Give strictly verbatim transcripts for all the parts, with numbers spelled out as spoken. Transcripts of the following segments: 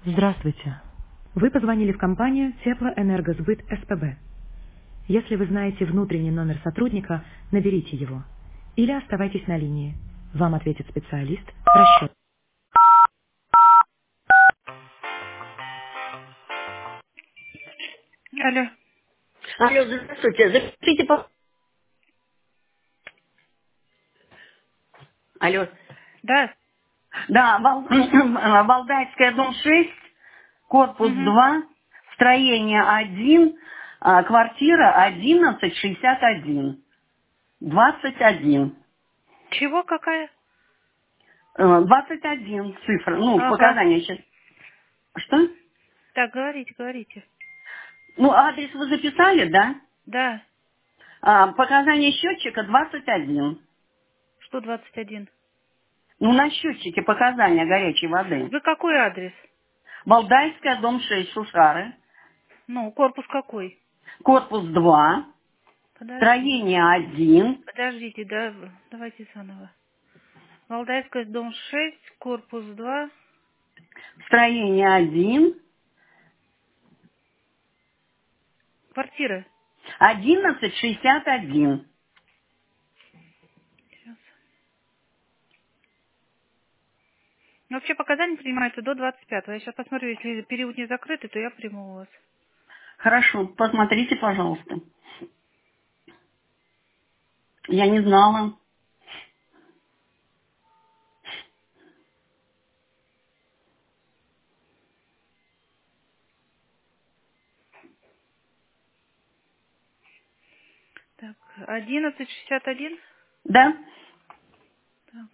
Здравствуйте. Вы позвонили в компанию Теплоэнергосбыт СПБ. Если вы знаете внутренний номер сотрудника, наберите его. Или оставайтесь на линии. Вам ответит специалист в расчет. Алло. Алло, здравствуйте. Запишите, по... Алло. Да. Да, Вал- Валдайская, дом шесть, корпус Угу. два, строение один, а, квартира одиннадцать шестьдесят один, двадцать один. Чего какая? Э, двадцать один цифра, ну, Ага. показания сейчас. Что? Так, говорите, говорите. Ну, адрес вы записали, да? Да. А, показания счетчика двадцать один. Что двадцать один? Ну, на счетчике показания горячей воды. Вы какой адрес? Валдайская, дом шесть, Шушары, Ну, корпус какой? корпус два. Подождите. Строение один, Подождите, да, давайте заново. Валдайская, дом шесть, корпус два, строение один, квартира. одиннадцать шестьдесят один. Сейчас. Ну, вообще показания принимаются до двадцать пятого. Я сейчас посмотрю, если период не закрытый, то я приму у вас. Хорошо, посмотрите, пожалуйста. Я не знала. Так, одиннадцать шестьдесят один. Да? Так,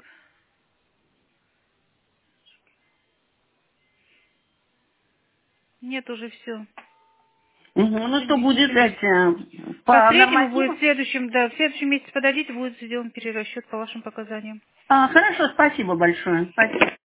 нет, уже все. Мгм. Ну что будет Переместили. эти, По по среднему будет в нормативу? следующем, да, в следующем месяце подойдите, будет сделан перерасчет по вашим показаниям. А, хорошо, спасибо большое. Спасибо.